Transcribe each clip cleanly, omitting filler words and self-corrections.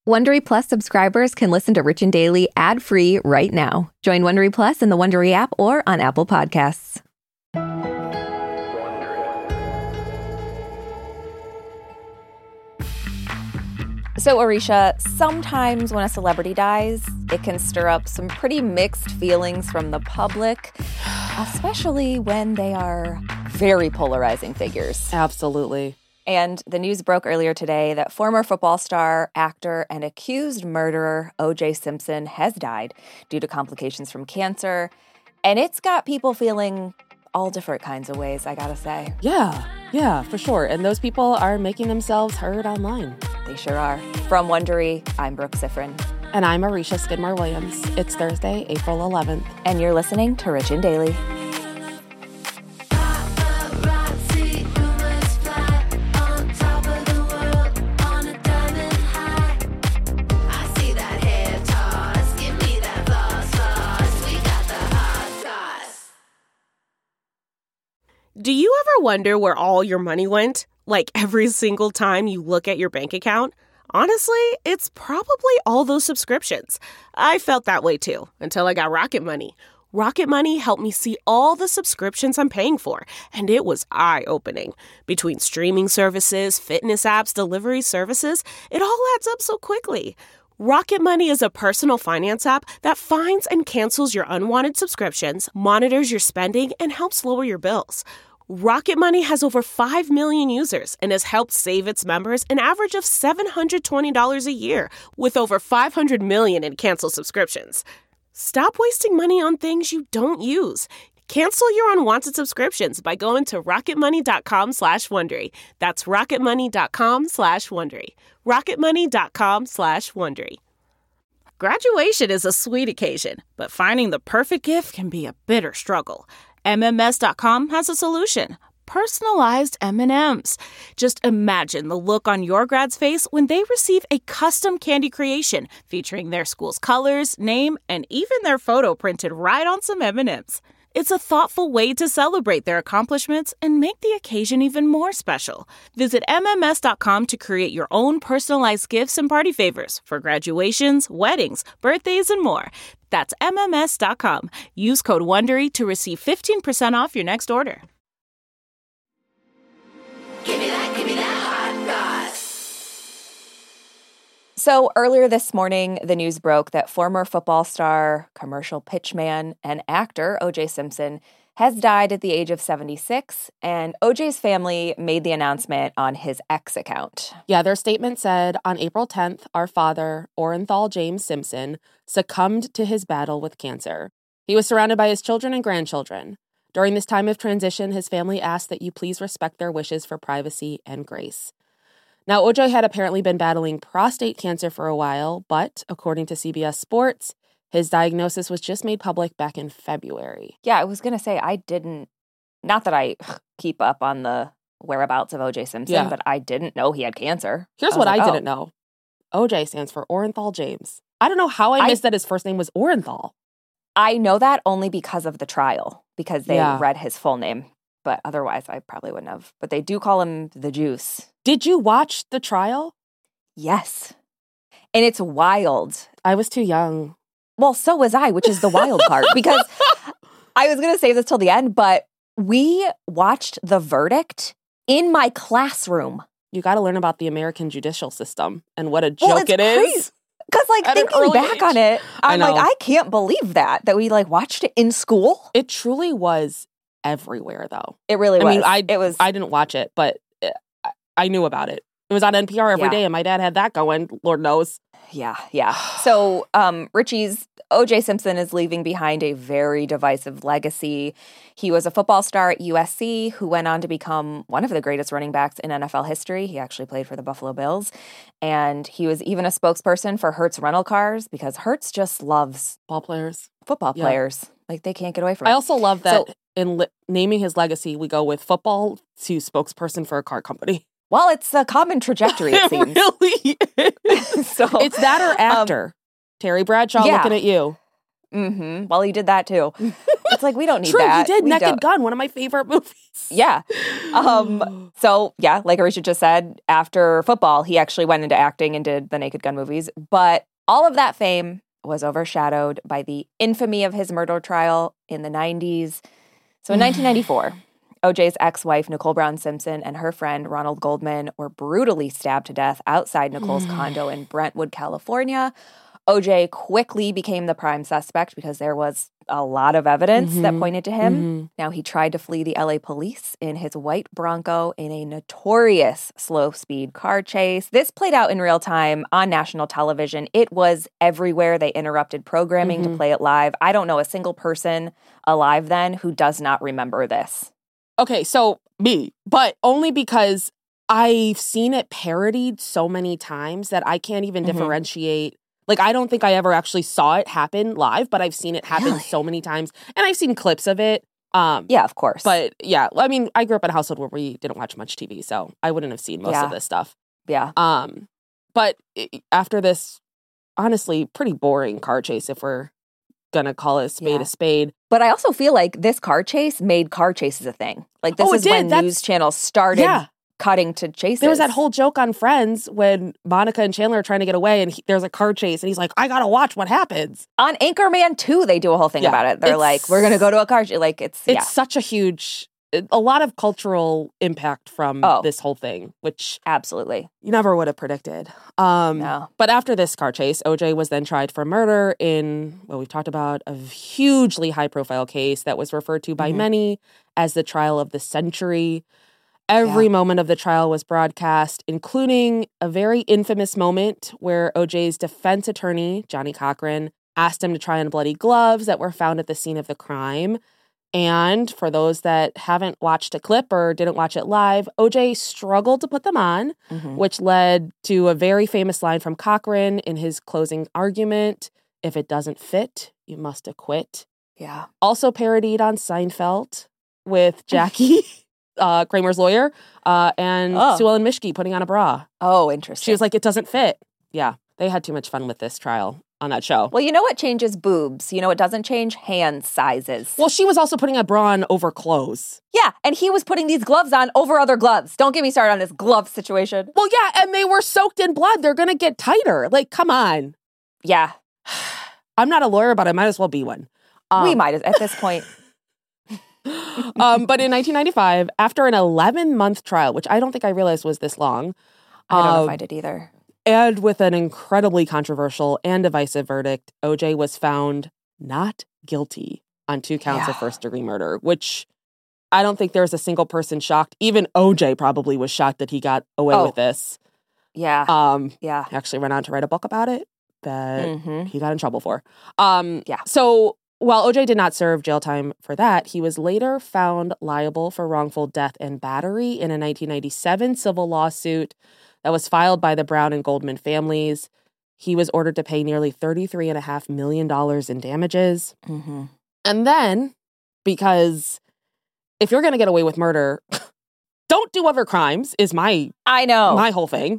Wondery Plus subscribers can listen to Rich and Daily ad-free right now. Join Wondery Plus in the Wondery app or on Apple Podcasts. So, Arisha, sometimes when a celebrity dies, it can stir up some pretty mixed feelings from the public, especially when they are very polarizing figures. Absolutely. And the news broke earlier today that former football star, actor, and accused murderer O.J. Simpson has died due to complications from cancer. And it's got people feeling all different kinds of ways, I gotta say. Yeah, for sure. And those people are making themselves heard online. They sure are. From Wondery, I'm Brooke Siffrin. And I'm Arisha Skidmore-Williams. It's Thursday, April 11th. And you're listening to Rich and Daily. Do you ever wonder where all your money went? Like every single time you look at your bank account? Honestly, it's probably all those subscriptions. I felt that way too, until I got Rocket Money. Rocket Money helped me see all the subscriptions I'm paying for, and it was eye-opening. Between streaming services, fitness apps, delivery services, it all adds up so quickly. Rocket Money is a personal finance app that finds and cancels your unwanted subscriptions, monitors your spending, and helps lower your bills. Rocket Money has over 5 million users and has helped save its members an average of $720 a year, with over 500 million in canceled subscriptions. Stop wasting money on things you don't use. Cancel your unwanted subscriptions by going to rocketmoney.com/Wondery. That's rocketmoney.com/Wondery. rocketmoney.com/Wondery. Graduation is a sweet occasion, but finding the perfect gift can be a bitter struggle. MMS.com has a solution. Personalized M&Ms. Just imagine the look on your grad's face when they receive a custom candy creation featuring their school's colors, name, and even their photo printed right on some M&Ms. It's a thoughtful way to celebrate their accomplishments and make the occasion even more special. Visit MMS.com to create your own personalized gifts and party favors for graduations, weddings, birthdays, and more. That's MMS.com. Use code WONDERY to receive 15% off your next order. Give me that hot goss. So earlier this morning, the news broke that former football star, commercial pitchman, and actor O.J. Simpson has died at the age of 76, and O.J.'s family made the announcement on his X account. Yeah, their statement said, on April 10th, our father, Orenthal James Simpson, succumbed to his battle with cancer. He was surrounded by his children and grandchildren. During this time of transition, his family asked that you please respect their wishes for privacy and grace. Now, O.J. had apparently been battling prostate cancer for a while, but according to CBS Sports, his diagnosis was just made public back in February. Yeah, I was going to say, not that I keep up on the whereabouts of O.J. Simpson, but I didn't know he had cancer. Here's what I didn't know. O.J. stands for Orenthal James. I don't know how I missed that his first name was Orenthal. I know that only because of the trial, because they read his full name. But otherwise, I probably wouldn't have. But they do call him the Juice. Did you watch the trial? Yes. And it's wild. I was too young. Well, so was I, which is the wild part. Because I was going to save this till the end, but we watched the verdict in my classroom. You got to learn about the American judicial system and what a joke it is. Because, thinking back on it, I'm like, I can't believe that we, watched it in school. It truly was everywhere, though. It really was. I didn't watch it, but I knew about it. It was on NPR every day, and my dad had that going, Lord knows. Yeah. So, Richie's O.J. Simpson is leaving behind a very divisive legacy. He was a football star at USC who went on to become one of the greatest running backs in NFL history. He actually played for the Buffalo Bills. And he was even a spokesperson for Hertz rental cars because Hertz just loves football players. They can't get away from it. I also love that in naming his legacy, we go with football to spokesperson for a car company. Well, it's a common trajectory, it seems. Really is. So, it's that or actor. Terry Bradshaw looking at you. Well, he did that too. It's like, we don't need True, that. he did. We Naked don't. Gun, one of my favorite movies. Yeah. So, yeah, like Arisha just said, after football, he actually went into acting and did the Naked Gun movies. But all of that fame was overshadowed by the infamy of his murder trial in the 90s. So in 1994, OJ's ex-wife, Nicole Brown Simpson, and her friend, Ronald Goldman, were brutally stabbed to death outside Nicole's condo in Brentwood, California. OJ quickly became the prime suspect because there was a lot of evidence that pointed to him. Now, he tried to flee the LA police in his white Bronco in a notorious slow-speed car chase. This played out in real time on national television. It was everywhere. They interrupted programming to play it live. I don't know a single person alive then who does not remember this. Okay, so me, but only because I've seen it parodied so many times that I can't even differentiate. Like, I don't think I ever actually saw it happen live, but I've seen it happen so many times. And I've seen clips of it. Yeah, of course. But yeah, I mean, I grew up in a household where we didn't watch much TV, so I wouldn't have seen most of this stuff. Yeah. But after this, honestly, pretty boring car chase, if we're going to call it a spade. But I also feel like this car chase made car chases a thing. Like, this is when news channels started cutting to chases. There was that whole joke on Friends when Monica and Chandler are trying to get away and there's a car chase and he's like, I gotta watch what happens. On Anchorman 2, they do a whole thing about it. They're like, we're gonna go to a car chase. Like, it's such a lot of cultural impact from this whole thing, which absolutely you never would have predicted. No. But after this car chase, OJ was then tried for murder in what we've talked about, a hugely high profile case that was referred to by many as the trial of the century. Every moment of the trial was broadcast, including a very infamous moment where OJ's defense attorney, Johnny Cochran, asked him to try on bloody gloves that were found at the scene of the crime. And for those that haven't watched a clip or didn't watch it live, OJ struggled to put them on, which led to a very famous line from Cochran in his closing argument, "If it doesn't fit, you must acquit." Yeah. Also parodied on Seinfeld with Jackie. Kramer's lawyer, and Sue Ellen Mishke putting on a bra. Oh, interesting. She was like, it doesn't fit. Yeah, they had too much fun with this trial on that show. Well, you know what changes boobs? You know what doesn't change? Hand sizes. Well, she was also putting a bra on over clothes. Yeah, and he was putting these gloves on over other gloves. Don't get me started on this glove situation. Well, yeah, and they were soaked in blood. They're going to get tighter. Like, come on. Yeah. I'm not a lawyer, but I might as well be one. We might at this point. But in 1995, after an 11-month trial, which I don't think I realized was this long. I don't know if I did either. And with an incredibly controversial and divisive verdict, OJ was found not guilty on 2 counts of first-degree murder, which I don't think there's a single person shocked. Even OJ probably was shocked that he got away with this. Yeah. He actually went on to write a book about it that he got in trouble for. So while OJ did not serve jail time for that, he was later found liable for wrongful death and battery in a 1997 civil lawsuit that was filed by the Brown and Goldman families. He was ordered to pay nearly $33.5 million in damages. And then, because if you're going to get away with murder, don't do other crimes is my whole thing.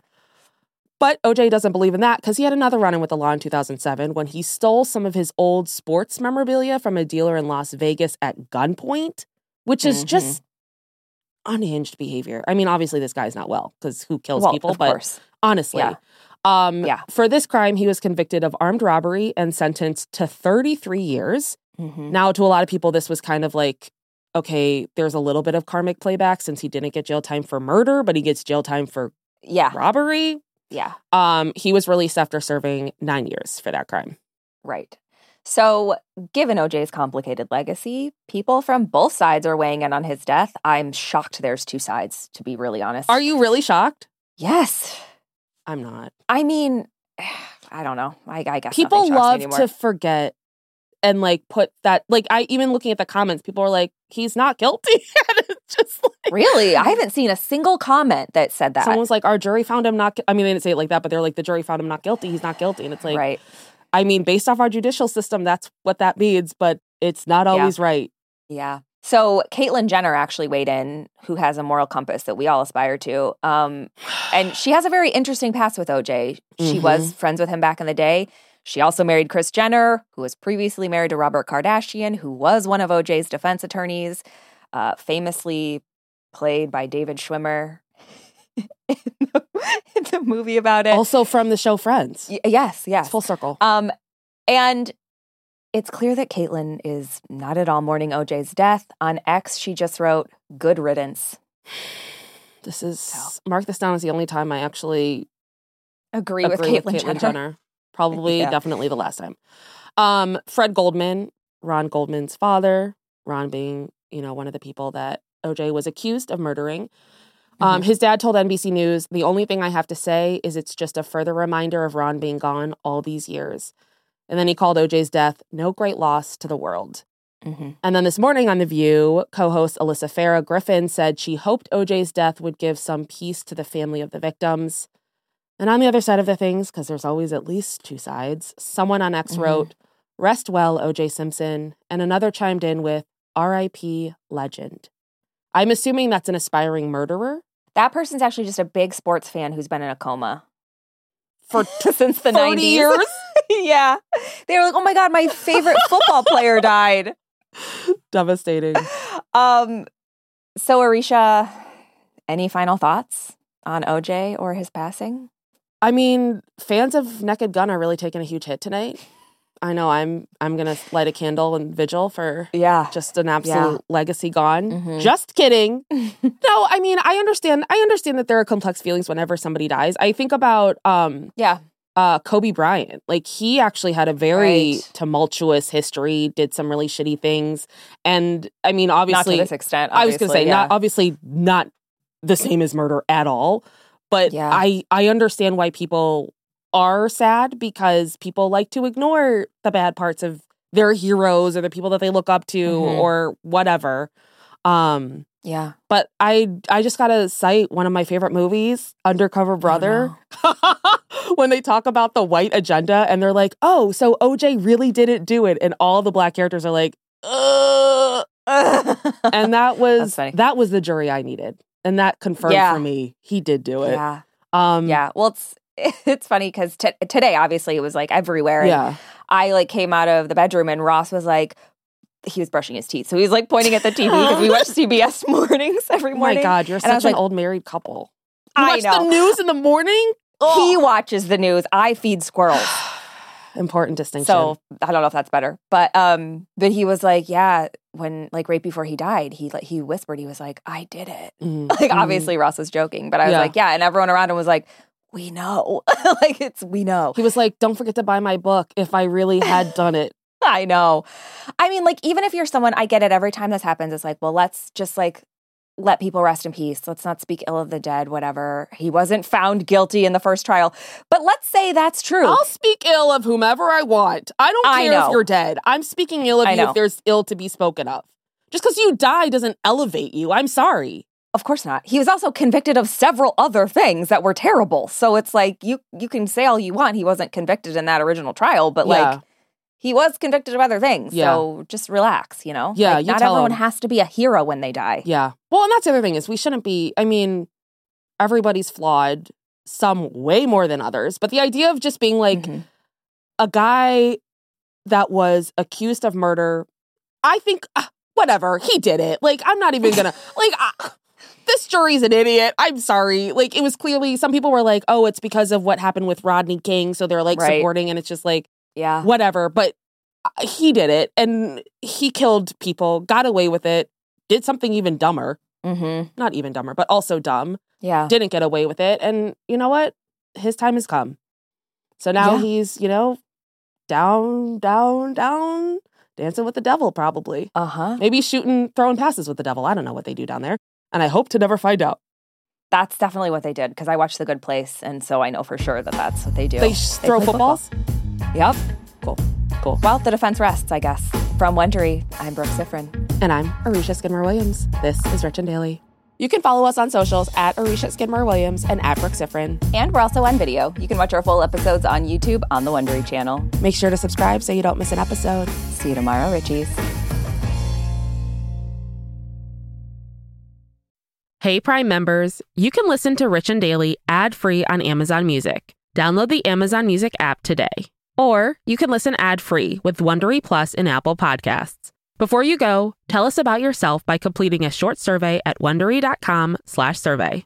But OJ doesn't believe in that because he had another run-in with the law in 2007 when he stole some of his old sports memorabilia from a dealer in Las Vegas at gunpoint, which is just unhinged behavior. I mean, obviously this guy's not well because who kills people? But course. Honestly, for this crime, he was convicted of armed robbery and sentenced to 33 years. Now, to a lot of people, this was kind of like, okay, there's a little bit of karmic playback since he didn't get jail time for murder, but he gets jail time for robbery. Yeah. He was released after serving 9 years for that crime. Right. So, given OJ's complicated legacy, people from both sides are weighing in on his death. I'm shocked there's 2 sides, to be really honest. Are you really shocked? Yes. I'm not. I mean, I don't know. I guess people love to forget and like put that, like, I even looking at the comments, people are like, he's not guilty. It's just like, really? I haven't seen a single comment that said that. Someone's like, our jury found him not, I mean, they didn't say it like that, but they're like, the jury found him not guilty. He's not guilty. And it's like, right. I mean, based off our judicial system, that's what that means, but it's not always right. Yeah. So Caitlyn Jenner actually weighed in, who has a moral compass that we all aspire to. And she has a very interesting past with OJ. She was friends with him back in the day. She also married Kris Jenner, who was previously married to Robert Kardashian, who was one of OJ's defense attorneys, famously played by David Schwimmer in the movie about it. Also from the show Friends. Yes. It's full circle. And it's clear that Caitlyn is not at all mourning OJ's death. On X, she just wrote, "Good riddance." Mark this down as the only time I actually agree with Caitlyn Jenner. Probably, definitely the last time. Fred Goldman, Ron Goldman's father, Ron being, one of the people that OJ was accused of murdering. His dad told NBC News, "The only thing I have to say is it's just a further reminder of Ron being gone all these years." And then he called OJ's death no great loss to the world. And then this morning on The View, co-host Alyssa Farah Griffin said she hoped OJ's death would give some peace to the family of the victims. And on the other side of the things, because there's always at least two sides, someone on X wrote, "Rest well, OJ Simpson," and another chimed in with, "R.I.P. legend." I'm assuming that's an aspiring murderer. That person's actually just a big sports fan who's been in a coma For since the 30 90s. years? Yeah. They were like, "Oh my God, my favorite football player died." Devastating. So Arisha, any final thoughts on OJ or his passing? I mean, fans of Naked Gun are really taking a huge hit tonight. I know I'm going to light a candle and vigil for just an absolute legacy gone. Just kidding. No, I mean, I understand that there are complex feelings whenever somebody dies. I think about Kobe Bryant. Like, he actually had a very tumultuous history, did some really shitty things. And I mean, obviously, not to this extent. I was going to say, not the same as murder at all. But I understand why people are sad, because people like to ignore the bad parts of their heroes or the people that they look up to or whatever. But I just gotta cite one of my favorite movies, Undercover Brother, when they talk about the white agenda and they're like, "Oh, so OJ really didn't do it," and all the black characters are like, "Ugh." And that was the jury I needed, and that confirmed for me he did do it. Well, it's funny because today, obviously, it was like everywhere. And I came out of the bedroom and Ross was like, he was brushing his teeth. So he was pointing at the TV because we watch CBS mornings every morning. Oh my God, you're such an old married couple. You I watch know. the news in the morning? He watches the news. I feed squirrels. Important distinction. So I don't know if that's better. But he was like, when right before he died, he whispered, he was like, "I did it." Obviously Ross was joking, but I was like, and everyone around him was like, "We know." We know. He was like, "Don't forget to buy my book if I really had done it." I know. I mean, even if you're someone, I get it. Every time this happens, it's well, let's just let people rest in peace. Let's not speak ill of the dead, whatever. He wasn't found guilty in the first trial. But let's say that's true. I'll speak ill of whomever I want. I don't care if you're dead. I'm speaking ill of you if there's ill to be spoken of. Just because you die doesn't elevate you. I'm sorry. Of course not. He was also convicted of several other things that were terrible. So it's you can say all you want. He wasn't convicted in that original trial, but he was convicted of other things. So just relax, Yeah, not everyone has to be a hero when they die. Yeah. Well, and that's the other thing is we shouldn't be, I mean, everybody's flawed, some way more than others. But the idea of just being a guy that was accused of murder, I think, whatever, he did it. I'm not even gonna, this jury's an idiot. I'm sorry. It was clearly, some people were like, "Oh, it's because of what happened with Rodney King." So they're supporting, and it's just whatever. But he did it, and he killed people, got away with it, did something even dumber. Not even dumber, but also dumb. Yeah. Didn't get away with it. And you know what? His time has come. So now he's, down, dancing with the devil, probably. Maybe throwing passes with the devil. I don't know what they do down there. And I hope to never find out. That's definitely what they did, because I watched The Good Place, and so I know for sure that that's what they do. They throw footballs? Yep. Cool. Well, the defense rests, I guess. From Wondery, I'm Brooke Sifrin. And I'm Arisha Skidmore-Williams. This is Rich and Daily. You can follow us on socials at Arisha Skidmore-Williams and at Brooke Sifrin. And we're also on video. You can watch our full episodes on YouTube on the Wondery channel. Make sure to subscribe so you don't miss an episode. See you tomorrow, Richies. Hey, Prime members, you can listen to Rich and Daily ad-free on Amazon Music. Download the Amazon Music app today. Or you can listen ad-free with Wondery Plus in Apple Podcasts. Before you go, tell us about yourself by completing a short survey at Wondery.com/survey.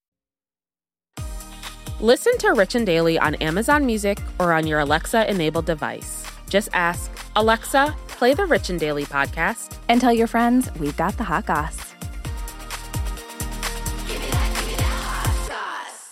Listen to Rich and Daily on Amazon Music or on your Alexa-enabled device. Just ask, Alexa, play the Rich and Daily podcast. And tell your friends we've got the hot goss. Give me that hot sauce.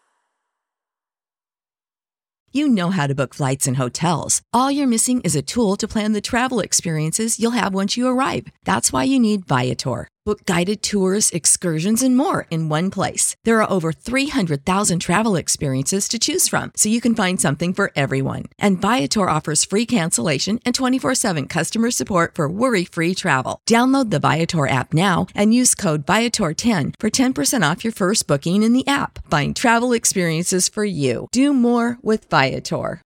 You know how to book flights and hotels. All you're missing is a tool to plan the travel experiences you'll have once you arrive. That's why you need Viator. Book guided tours, excursions, and more in one place. There are over 300,000 travel experiences to choose from, so you can find something for everyone. And Viator offers free cancellation and 24/7 customer support for worry-free travel. Download the Viator app now and use code Viator10 for 10% off your first booking in the app. Find travel experiences for you. Do more with Viator.